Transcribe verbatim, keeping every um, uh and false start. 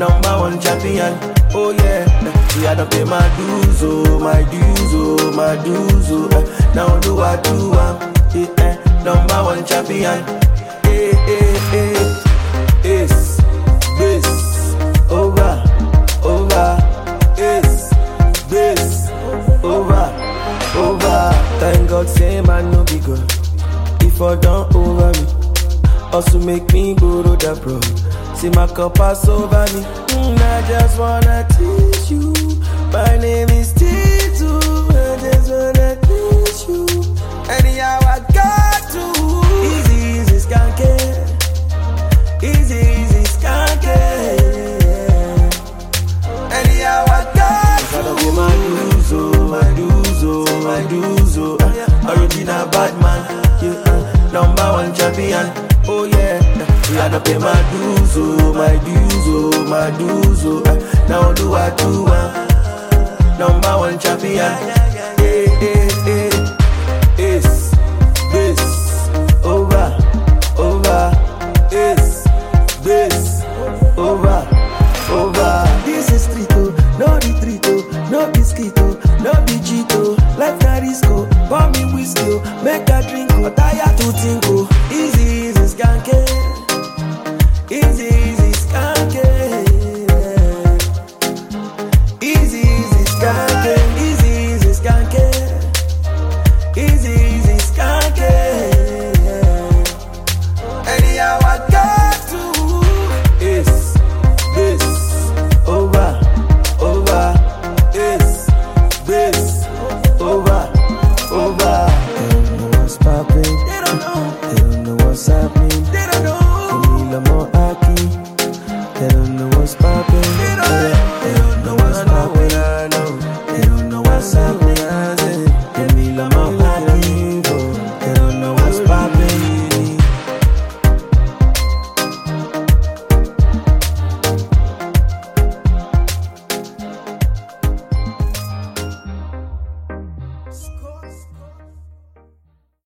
number one champion. Oh yeah, we had to pay my dues, oh, my dues, oh, my dues, oh. Uh, now do I do am, yeah, eh, number one champion. Hey, hey, hey, ace, base, over, over, ace, base, over, over. Thank God, say man no be good. If I don't over me, also make me go to the pro. See my cup pass over me. Mm, I just wanna teach you. My name is Tito. I just wanna teach you. Anyhow I got to. Easy, easy, skanky. Easy, easy, skanky. Anyhow I got to. Gotta be my dues, oh, my dues, oh, my dues, oh. Uh, original bad man, yeah, uh, number one champion. Oh yeah, we had to pay my dues, oh, my dues, oh, my dues, oh. Uh, now do I do, uh, number one champion.